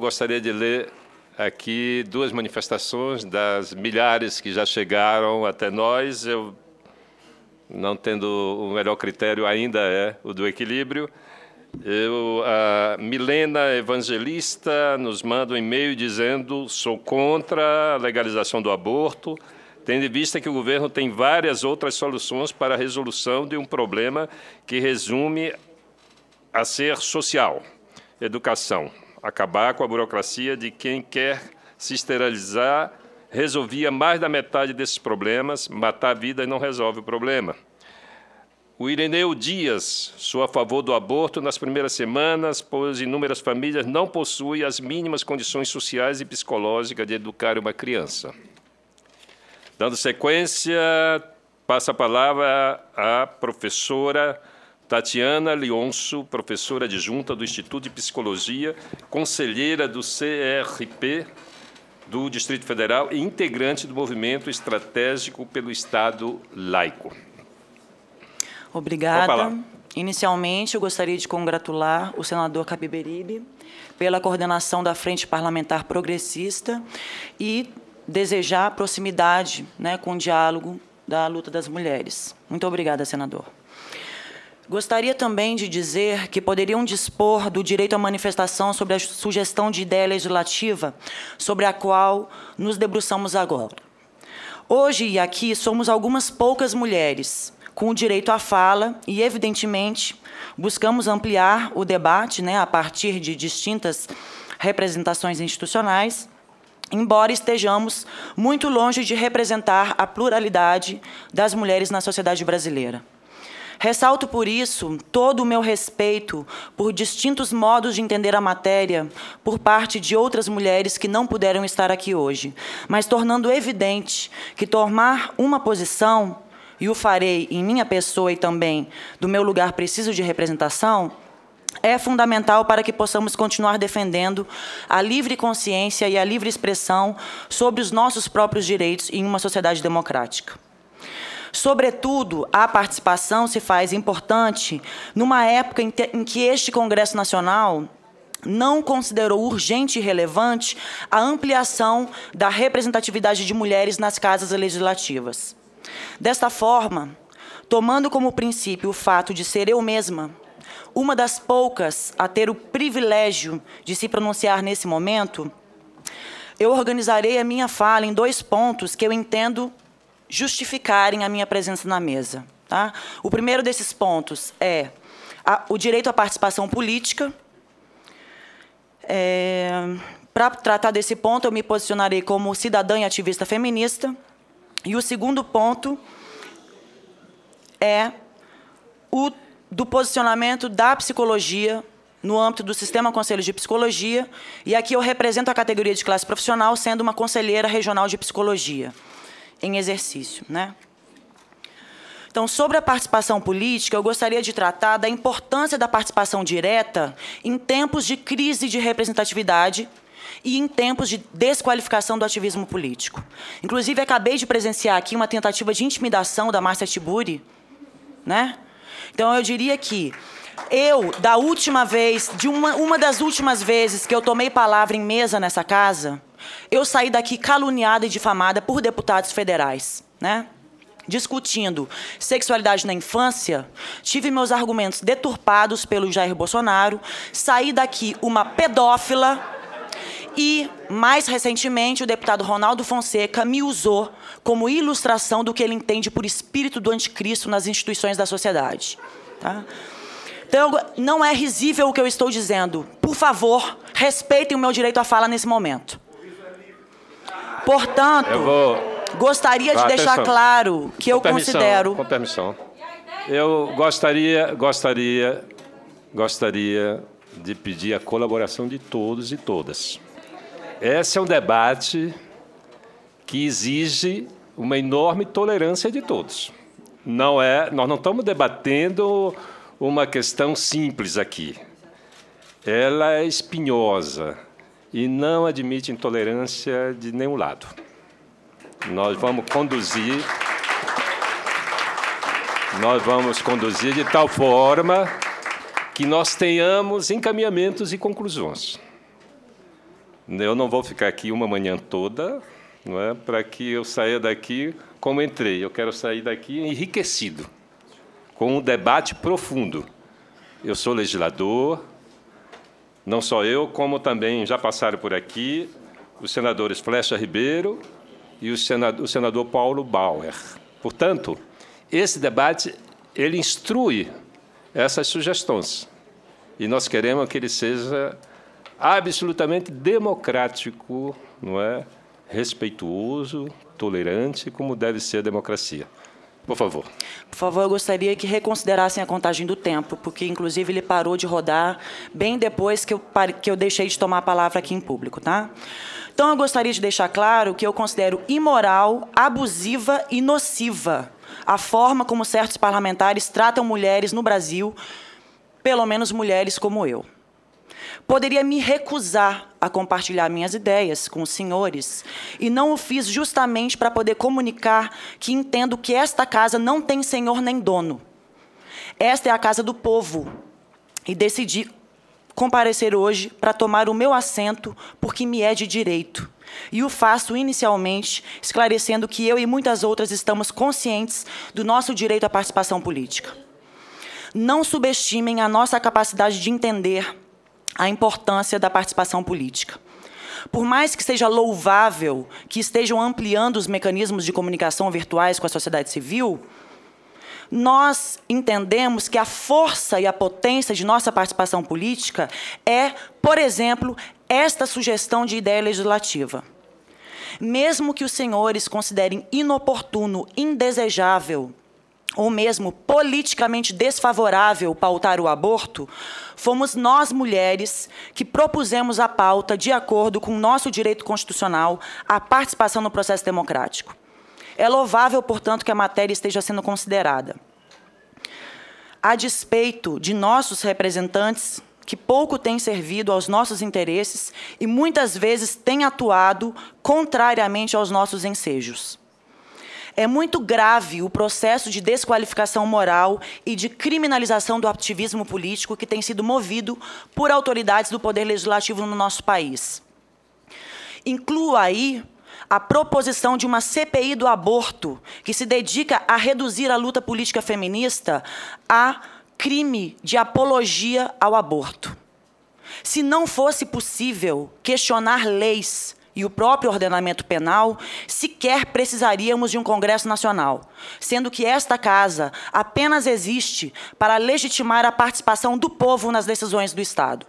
gostaria de ler aqui duas manifestações das milhares que já chegaram até nós. Eu, não tendo o melhor critério ainda, é o do equilíbrio. A Milena Evangelista nos manda um e-mail dizendo: sou contra a legalização do aborto, tendo em vista que o governo tem várias outras soluções para a resolução de um problema que resume a ser social, educação, acabar com a burocracia de quem quer se esterilizar, resolvia mais da metade desses problemas, matar a vida e não resolve o problema. O Ireneu Dias, sou a favor do aborto nas primeiras semanas, pois inúmeras famílias não possuem as mínimas condições sociais e psicológicas de educar uma criança. Dando sequência, passo a palavra à professora Tatiana Leonço, professora adjunta do Instituto de Psicologia, conselheira do CRP do Distrito Federal e integrante do Movimento Estratégico pelo Estado Laico. Obrigada. Inicialmente, eu gostaria de congratular o senador Capiberibe pela coordenação da Frente Parlamentar Progressista e desejar proximidade, com o diálogo da luta das mulheres. Muito obrigada, senador. Gostaria também de dizer que poderiam dispor do direito à manifestação sobre a sugestão de ideia legislativa sobre a qual nos debruçamos agora. Hoje e aqui somos algumas poucas mulheres com o direito à fala e, evidentemente, buscamos ampliar o debate a partir de distintas representações institucionais, embora estejamos muito longe de representar a pluralidade das mulheres na sociedade brasileira. Ressalto, por isso, todo o meu respeito por distintos modos de entender a matéria por parte de outras mulheres que não puderam estar aqui hoje, mas tornando evidente que tomar uma posição, e o farei em minha pessoa e também do meu lugar preciso de representação, é fundamental para que possamos continuar defendendo a livre consciência e a livre expressão sobre os nossos próprios direitos em uma sociedade democrática. Sobretudo, a participação se faz importante numa época em que este Congresso Nacional não considerou urgente e relevante a ampliação da representatividade de mulheres nas casas legislativas. Desta forma, tomando como princípio o fato de ser eu mesma uma das poucas a ter o privilégio de se pronunciar nesse momento, eu organizarei a minha fala em 2 pontos que eu entendo justificarem a minha presença na mesa. Tá? O primeiro desses pontos é o direito à participação política. Para tratar desse ponto, eu me posicionarei como cidadã e ativista feminista. E o segundo ponto é o do posicionamento da psicologia no âmbito do Sistema Conselho de Psicologia. E aqui eu represento a categoria de classe profissional, sendo uma conselheira regional de psicologia em exercício. Então, sobre a participação política, eu gostaria de tratar da importância da participação direta em tempos de crise de representatividade e em tempos de desqualificação do ativismo político. Inclusive, acabei de presenciar aqui uma tentativa de intimidação da Márcia Tiburi. Então, eu diria que da última vez, uma das últimas vezes que eu tomei palavra em mesa nessa casa, eu saí daqui caluniada e difamada por deputados federais, discutindo sexualidade na infância, tive meus argumentos deturpados pelo Jair Bolsonaro, saí daqui uma pedófila e, mais recentemente, o deputado Ronaldo Fonseca me usou como ilustração do que ele entende por espírito do anticristo nas instituições da sociedade. Então, não é risível o que eu estou dizendo. Por favor, respeitem o meu direito à fala nesse momento. Portanto, gostaria de deixar claro que eu considero... Com permissão. Eu gostaria de pedir a colaboração de todos e todas. Esse é um debate que exige uma enorme tolerância de todos. Nós não estamos debatendo uma questão simples aqui. Ela é espinhosa e não admite intolerância de nenhum lado. Nós vamos conduzir de tal forma que nós tenhamos encaminhamentos e conclusões. Eu não vou ficar aqui uma manhã toda, não é, para que eu saia daqui como entrei. Eu quero sair daqui enriquecido, com um debate profundo. Eu sou legislador, não só eu, como também já passaram por aqui os senadores Flecha Ribeiro e o senador Paulo Bauer. Portanto, esse debate, ele instrui essas sugestões. E nós queremos que ele seja absolutamente democrático, não é? Respeituoso, tolerante, como deve ser a democracia. Por favor. Por favor, eu gostaria que reconsiderassem a contagem do tempo, porque, inclusive, ele parou de rodar bem depois que eu deixei de tomar a palavra aqui em público, tá? Então, eu gostaria de deixar claro que eu considero imoral, abusiva e nociva a forma como certos parlamentares tratam mulheres no Brasil, pelo menos mulheres como eu. Poderia me recusar a compartilhar minhas ideias com os senhores, e não o fiz justamente para poder comunicar que entendo que esta casa não tem senhor nem dono. Esta é a casa do povo, e decidi comparecer hoje para tomar o meu assento porque me é de direito. E o faço inicialmente esclarecendo que eu e muitas outras estamos conscientes do nosso direito à participação política. Não subestimem a nossa capacidade de entender a importância da participação política. Por mais que seja louvável que estejam ampliando os mecanismos de comunicação virtuais com a sociedade civil, nós entendemos que a força e a potência de nossa participação política é, por exemplo, esta sugestão de ideia legislativa. Mesmo que os senhores considerem inoportuno, indesejável, ou mesmo politicamente desfavorável pautar o aborto, fomos nós, mulheres, que propusemos a pauta de acordo com o nosso direito constitucional à participação no processo democrático. É louvável, portanto, que a matéria esteja sendo considerada. A despeito de nossos representantes, que pouco têm servido aos nossos interesses e muitas vezes têm atuado contrariamente aos nossos ensejos. É muito grave o processo de desqualificação moral e de criminalização do ativismo político que tem sido movido por autoridades do Poder Legislativo no nosso país. Incluo aí a proposição de uma CPI do aborto, que se dedica a reduzir a luta política feminista a crime de apologia ao aborto. Se não fosse possível questionar leis e o próprio ordenamento penal, sequer precisaríamos de um Congresso Nacional, sendo que esta casa apenas existe para legitimar a participação do povo nas decisões do Estado.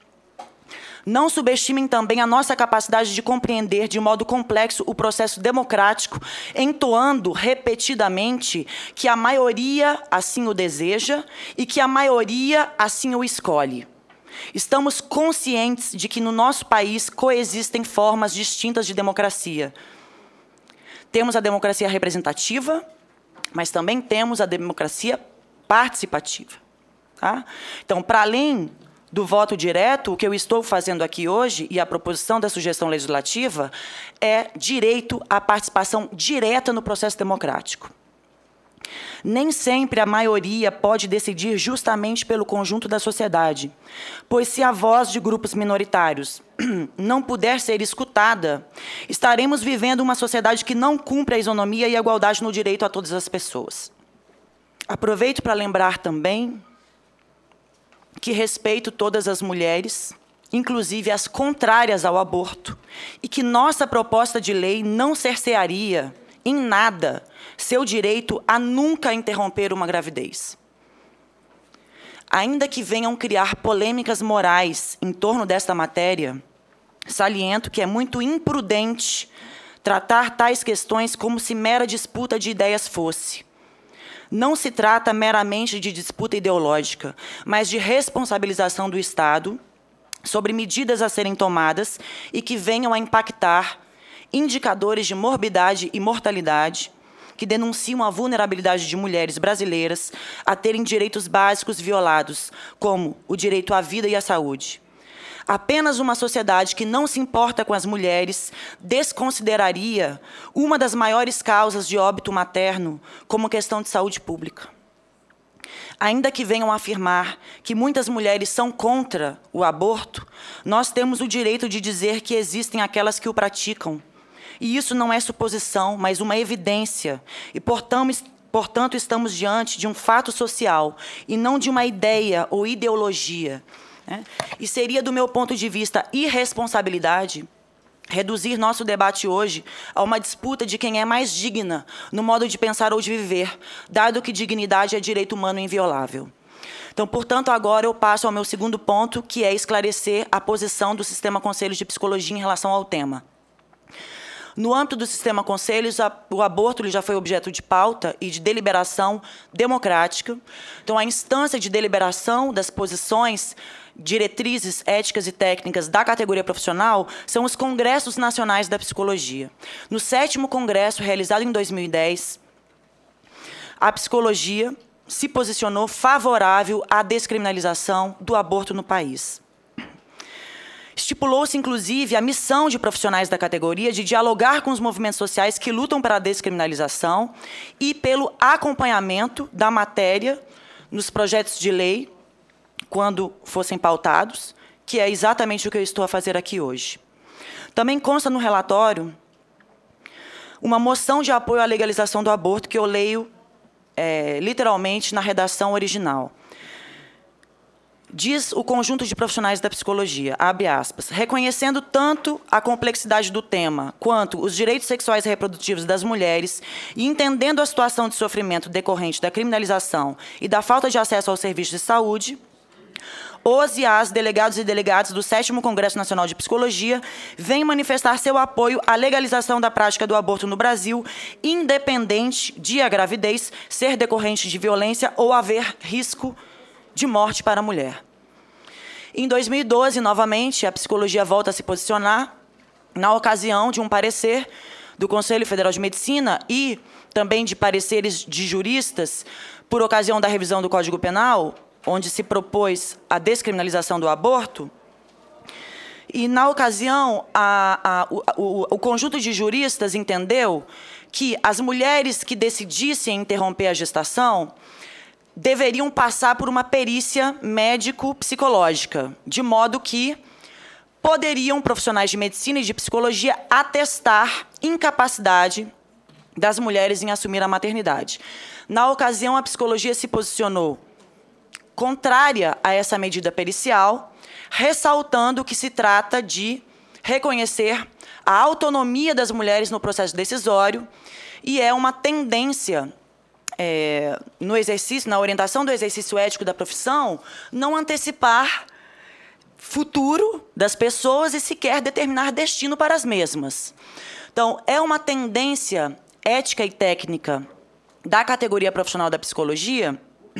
Não subestimem também a nossa capacidade de compreender de modo complexo o processo democrático, entoando repetidamente que a maioria assim o deseja e que a maioria assim o escolhe. Estamos conscientes de que no nosso país coexistem formas distintas de democracia. Temos a democracia representativa, mas também temos a democracia participativa. Tá? Então, para além do voto direto, o que eu estou fazendo aqui hoje, e a proposição da sugestão legislativa, é direito à participação direta no processo democrático. Nem sempre a maioria pode decidir justamente pelo conjunto da sociedade, pois se a voz de grupos minoritários não puder ser escutada, estaremos vivendo uma sociedade que não cumpre a isonomia e a igualdade no direito a todas as pessoas. Aproveito para lembrar também que respeito todas as mulheres, inclusive as contrárias ao aborto, e que nossa proposta de lei não cercearia em nada seu direito a nunca interromper uma gravidez. Ainda que venham criar polêmicas morais em torno desta matéria, saliento que é muito imprudente tratar tais questões como se mera disputa de ideias fosse. Não se trata meramente de disputa ideológica, mas de responsabilização do Estado sobre medidas a serem tomadas e que venham a impactar indicadores de morbidade e mortalidade que denunciam a vulnerabilidade de mulheres brasileiras a terem direitos básicos violados, como o direito à vida e à saúde. Apenas uma sociedade que não se importa com as mulheres desconsideraria uma das maiores causas de óbito materno como questão de saúde pública. ainda que venham afirmar que muitas mulheres são contra o aborto, nós temos o direito de dizer que existem aquelas que o praticam. E isso não é suposição, mas uma evidência. E, portanto, estamos diante de um fato social e não de uma ideia ou ideologia. E seria, do meu ponto de vista, irresponsabilidade reduzir nosso debate hoje a uma disputa de quem é mais digna no modo de pensar ou de viver, dado que dignidade é direito humano inviolável. Então, portanto, agora eu passo ao meu segundo ponto, que é esclarecer a posição do Sistema Conselhos de Psicologia em relação ao tema. No âmbito do Sistema Conselhos, o aborto já foi objeto de pauta e de deliberação democrática. Então, a instância de deliberação das posições, diretrizes éticas e técnicas da categoria profissional são os Congressos Nacionais da Psicologia. No 7º Congresso, realizado em 2010, a psicologia se posicionou favorável à descriminalização do aborto no país. Estipulou-se, inclusive, a missão de profissionais da categoria de dialogar com os movimentos sociais que lutam pela descriminalização e pelo acompanhamento da matéria nos projetos de lei, quando fossem pautados, que é exatamente o que eu estou a fazer aqui hoje. Também consta no relatório uma moção de apoio à legalização do aborto, que eu leio literalmente na redação original. Diz o conjunto de profissionais da psicologia, abre aspas, reconhecendo tanto a complexidade do tema quanto os direitos sexuais e reprodutivos das mulheres e entendendo a situação de sofrimento decorrente da criminalização e da falta de acesso aos serviços de saúde, os e as delegados e delegadas do 7º Congresso Nacional de Psicologia vêm manifestar seu apoio à legalização da prática do aborto no Brasil, independente de a gravidez ser decorrente de violência ou haver risco de morte para a mulher. Em 2012, novamente, a psicologia volta a se posicionar na ocasião de um parecer do Conselho Federal de Medicina e também de pareceres de juristas por ocasião da revisão do Código Penal, onde se propôs a descriminalização do aborto. E, na ocasião, o conjunto de juristas entendeu que as mulheres que decidissem interromper a gestação deveriam passar por uma perícia médico-psicológica, de modo que poderiam profissionais de medicina e de psicologia atestar incapacidade das mulheres em assumir a maternidade. Na ocasião, a psicologia se posicionou contrária a essa medida pericial, ressaltando que se trata de reconhecer a autonomia das mulheres no processo decisório e é uma tendência no exercício, na orientação do exercício ético da profissão, não antecipar futuro das pessoas e sequer determinar destino para as mesmas. Então, é uma tendência ética e técnica da categoria profissional da psicologia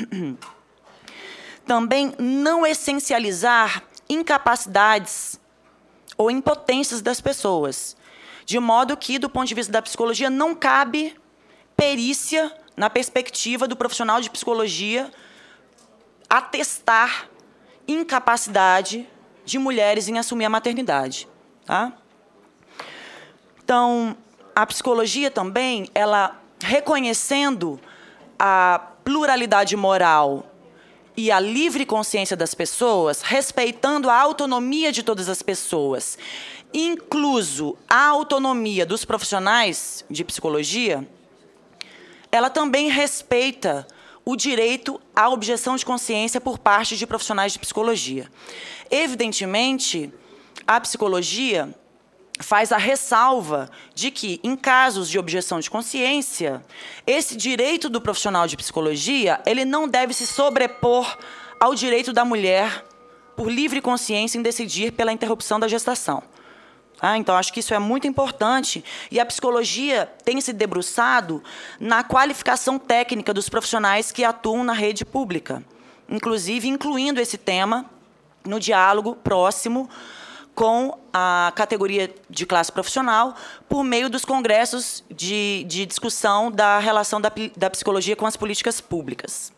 também não essencializar incapacidades ou impotências das pessoas, de modo que, do ponto de vista da psicologia, não cabe perícia na perspectiva do profissional de psicologia atestar incapacidade de mulheres em assumir a maternidade. Tá? Então, a psicologia também, ela reconhecendo a pluralidade moral e a livre consciência das pessoas, respeitando a autonomia de todas as pessoas, incluso a autonomia dos profissionais de psicologia, ela também respeita o direito à objeção de consciência por parte de profissionais de psicologia. Evidentemente, a psicologia faz a ressalva de que, em casos de objeção de consciência, esse direito do profissional de psicologia ele não deve se sobrepor ao direito da mulher, por livre consciência, em decidir pela interrupção da gestação. Então, acho que isso é muito importante e a psicologia tem se debruçado na qualificação técnica dos profissionais que atuam na rede pública, inclusive incluindo esse tema no diálogo próximo com a categoria de classe profissional por meio dos congressos de discussão da relação da psicologia com as políticas públicas.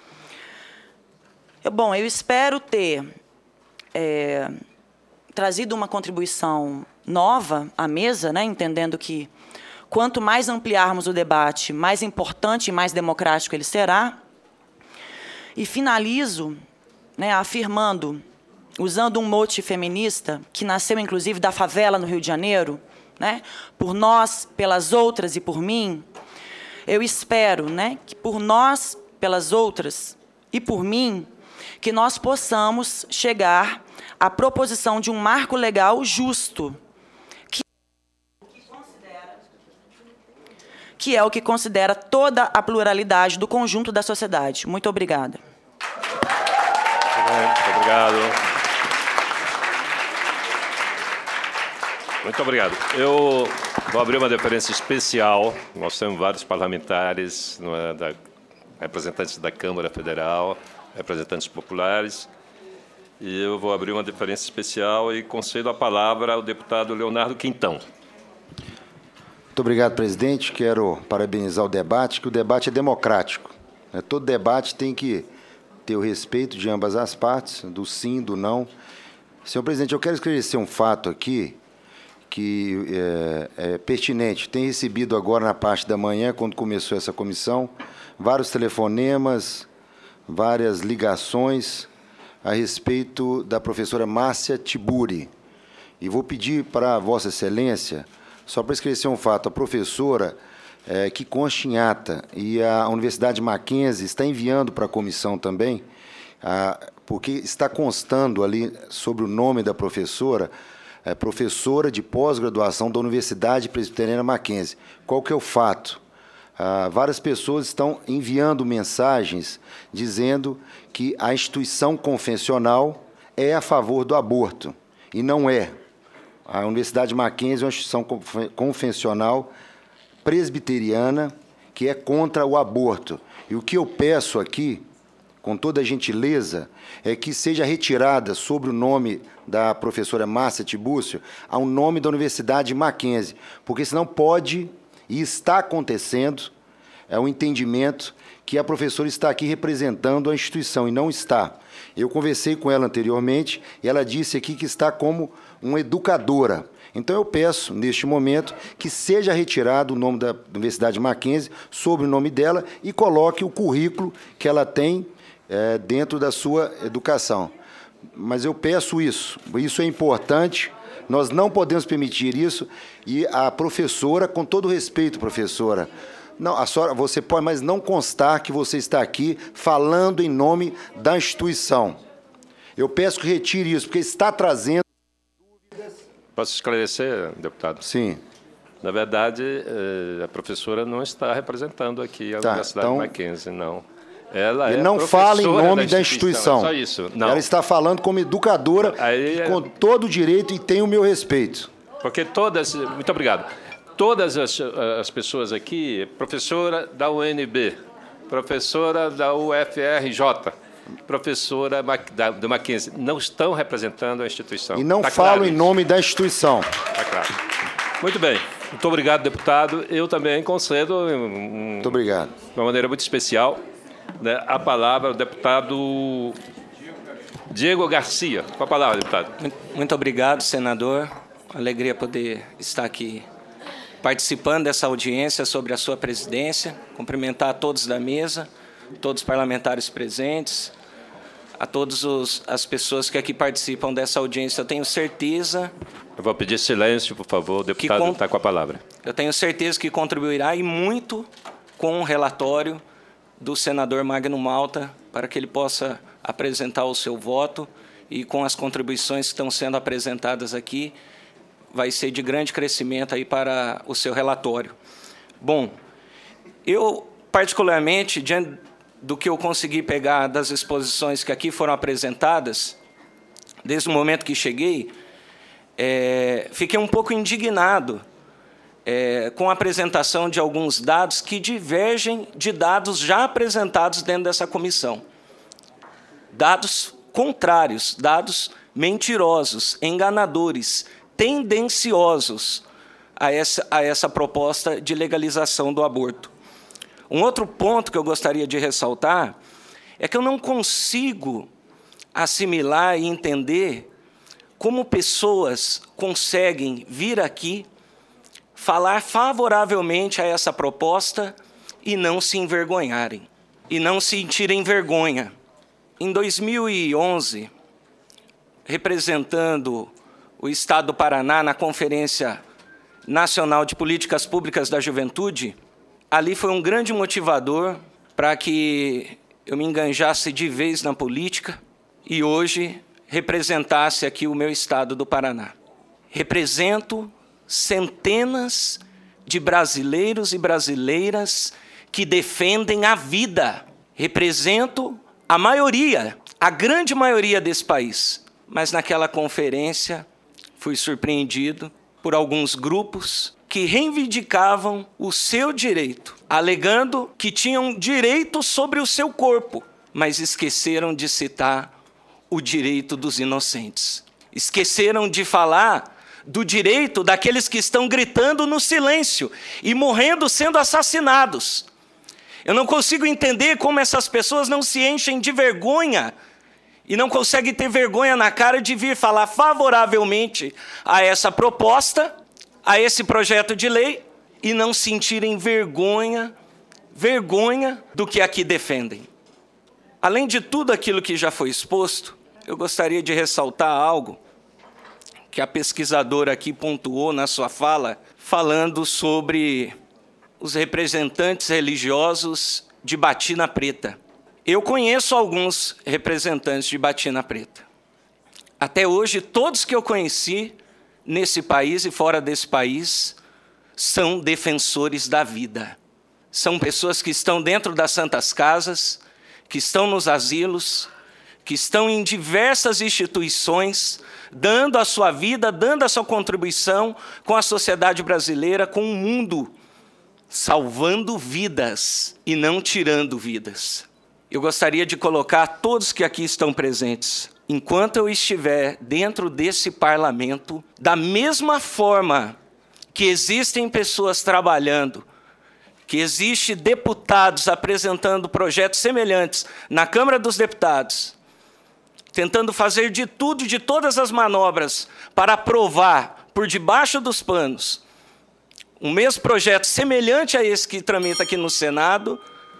Bom, eu espero ter trazido uma contribuição nova à mesa, né, entendendo que quanto mais ampliarmos o debate, mais importante e mais democrático ele será. E finalizo, né, afirmando, usando um mote feminista, que nasceu, inclusive, da favela no Rio de Janeiro, né, por nós, pelas outras e por mim. Eu espero, né, que por nós, pelas outras e por mim, que nós possamos chegar à proposição de um marco legal justo, que é o que considera toda a pluralidade do conjunto da sociedade. Muito obrigada. Muito obrigado. Muito obrigado. Eu vou abrir uma deferência especial. Nós temos vários parlamentares, representantes da Câmara Federal, representantes populares, e eu vou abrir uma deferência especial e concedo a palavra ao deputado Leonardo Quintão. Muito obrigado, presidente. Quero parabenizar o debate, que o debate é democrático. Todo debate tem que ter o respeito de ambas as partes, do sim, do não. Senhor presidente, eu quero esclarecer um fato aqui que é pertinente. Tem recebido agora na parte da manhã, quando começou essa comissão, vários telefonemas, várias ligações a respeito da professora Márcia Tiburi. E vou pedir para Vossa Excelência, só para esclarecer um fato, a professora, que consta em ata, e a Universidade Mackenzie está enviando para a comissão também, porque está constando ali sobre o nome da professora, professora de pós-graduação da Universidade Presbiteriana Mackenzie. Qual que é o fato? Várias pessoas estão enviando mensagens dizendo que a instituição confessional é a favor do aborto, e não é. A Universidade Mackenzie é uma instituição confessional presbiteriana que é contra o aborto. E o que eu peço aqui, com toda a gentileza, é que seja retirada sobre o nome da professora Márcia Tibúrcio ao nome da Universidade Mackenzie, porque senão pode, e está acontecendo, o entendimento que a professora está aqui representando a instituição, e não está. Eu conversei com ela anteriormente, e ela disse aqui que está como uma educadora. Então, eu peço, neste momento, que seja retirado o nome da Universidade Mackenzie sobre o nome dela e coloque o currículo que ela tem dentro da sua educação. Mas eu peço isso é importante, nós não podemos permitir isso, e a professora, com todo respeito, professora, não, a senhora, você pode, mas não constar que você está aqui falando em nome da instituição. Eu peço que retire isso, porque está trazendo dúvidas. Posso esclarecer, deputado? Sim. Na verdade, a professora não está representando aqui a Universidade Mackenzie, não. Ela Ele não fala em nome da instituição. Só isso. Não. Ela está falando como educadora, com todo o direito, e tem o meu respeito. Porque todas... Muito obrigado. Todas as pessoas aqui, professora da UNB, professora da UFRJ, professora do Mackenzie, não estão representando a instituição. E não falam em nome da instituição. Está claro. Muito bem. Muito obrigado, deputado. Eu também concedo, muito obrigado, de uma maneira muito especial, né, a palavra ao deputado Diego Garcia. Com a palavra, deputado. Muito obrigado, senador. Alegria poder estar aqui participando dessa audiência sobre a sua presidência, cumprimentar a todos da mesa, todos os parlamentares presentes, a todas as pessoas que aqui participam dessa audiência. Eu tenho certeza... Eu vou pedir silêncio, por favor, o deputado está com a palavra. Eu tenho certeza que contribuirá, e muito, com o relatório do senador Magno Malta, para que ele possa apresentar o seu voto, e com as contribuições que estão sendo apresentadas aqui, vai ser de grande crescimento aí para o seu relatório. Bom, eu, particularmente, diante do que eu consegui pegar das exposições que aqui foram apresentadas, desde o momento que cheguei, fiquei um pouco indignado com a apresentação de alguns dados que divergem de dados já apresentados dentro dessa comissão. Dados contrários, dados mentirosos, enganadores, tendenciosos a essa proposta de legalização do aborto. Um outro ponto que eu gostaria de ressaltar é que eu não consigo assimilar e entender como pessoas conseguem vir aqui falar favoravelmente a essa proposta e não se envergonharem, e não sentirem vergonha Em 2011, representando o Estado do Paraná na Conferência Nacional de Políticas Públicas da Juventude, ali foi um grande motivador para que eu me enganjasse de vez na política e hoje representasse aqui o meu Estado do Paraná. Represento centenas de brasileiros e brasileiras que defendem a vida. Represento a maioria, a grande maioria desse país. Mas naquela conferência fui surpreendido por alguns grupos que reivindicavam o seu direito, alegando que tinham direito sobre o seu corpo, mas esqueceram de citar o direito dos inocentes. Esqueceram de falar do direito daqueles que estão gritando no silêncio e morrendo sendo assassinados. Eu não consigo entender como essas pessoas não se enchem de vergonha e não conseguem ter vergonha na cara de vir falar favoravelmente a essa proposta, a esse projeto de lei, e não sentirem vergonha do que aqui defendem. Além de tudo aquilo que já foi exposto, eu gostaria de ressaltar algo que a pesquisadora aqui pontuou na sua fala, falando sobre os representantes religiosos de Batina Preta. Eu conheço alguns representantes de Batina Preta. Até hoje, todos que eu conheci nesse país e fora desse país são defensores da vida. São pessoas que estão dentro das santas casas, que estão nos asilos, que estão em diversas instituições, dando a sua vida, dando a sua contribuição com a sociedade brasileira, com o mundo, salvando vidas e não tirando vidas. Eu gostaria de colocar todos que aqui estão presentes, enquanto eu estiver dentro desse parlamento, da mesma forma que existem pessoas trabalhando, que existem deputados apresentando projetos semelhantes na Câmara dos Deputados, tentando fazer de tudo, de todas as manobras, para aprovar, por debaixo dos panos, um mesmo projeto semelhante a esse que tramita aqui no Senado,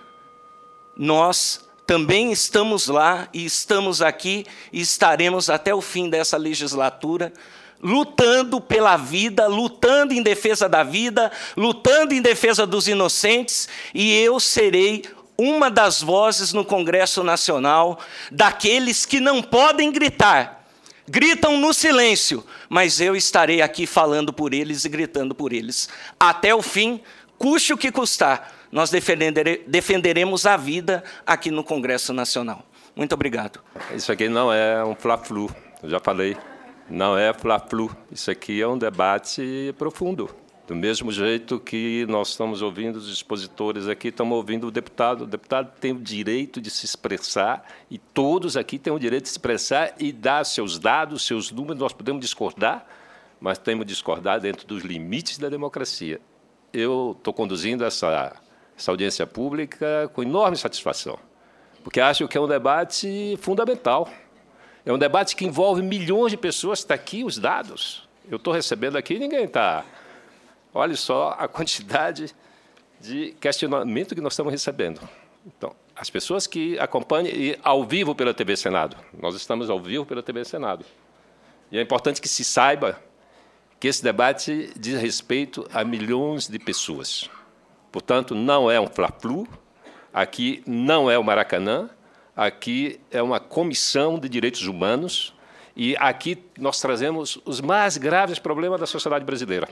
nós também estamos lá e estamos aqui e estaremos até o fim dessa legislatura, lutando pela vida, lutando em defesa da vida, lutando em defesa dos inocentes, e eu serei uma das vozes no Congresso Nacional daqueles que não podem gritar, gritam no silêncio, mas eu estarei aqui falando por eles e gritando por eles. Até o fim, custe o que custar, nós defenderemos a vida aqui no Congresso Nacional. Muito obrigado. Isso aqui não é um fla-flu, eu já falei. Não é fla-flu. Isso aqui é um debate profundo. Do mesmo jeito que nós estamos ouvindo os expositores aqui, estamos ouvindo o deputado. O deputado tem o direito de se expressar e todos aqui têm o direito de se expressar e dar seus dados, seus números. Nós podemos discordar, mas temos de discordar dentro dos limites da democracia. Eu estou conduzindo essa audiência pública com enorme satisfação, porque acho que é um debate fundamental. É um debate que envolve milhões de pessoas. Está aqui os dados. Eu estou recebendo aqui e ninguém está. Olha só a quantidade de questionamento que nós estamos recebendo. Então, as pessoas que acompanham e ao vivo pela TV Senado. Nós estamos ao vivo pela TV Senado. E é importante que se saiba que esse debate diz respeito a milhões de pessoas. Portanto, não é um fla-flu, aqui não é o Maracanã, aqui é uma comissão de direitos humanos e aqui nós trazemos os mais graves problemas da sociedade brasileira.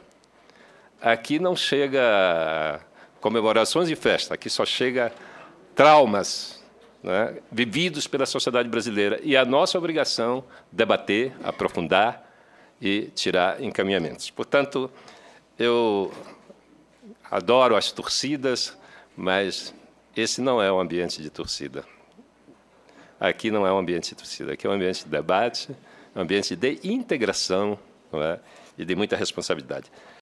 Aqui não chega comemorações e festa, aqui só chega traumas, né, vividos pela sociedade brasileira. E a nossa obrigação é debater, aprofundar e tirar encaminhamentos. Portanto, eu adoro as torcidas, mas esse não é um ambiente de torcida. Aqui não é um ambiente de torcida, aqui é um ambiente de debate, um ambiente de integração, não é? E de muita responsabilidade.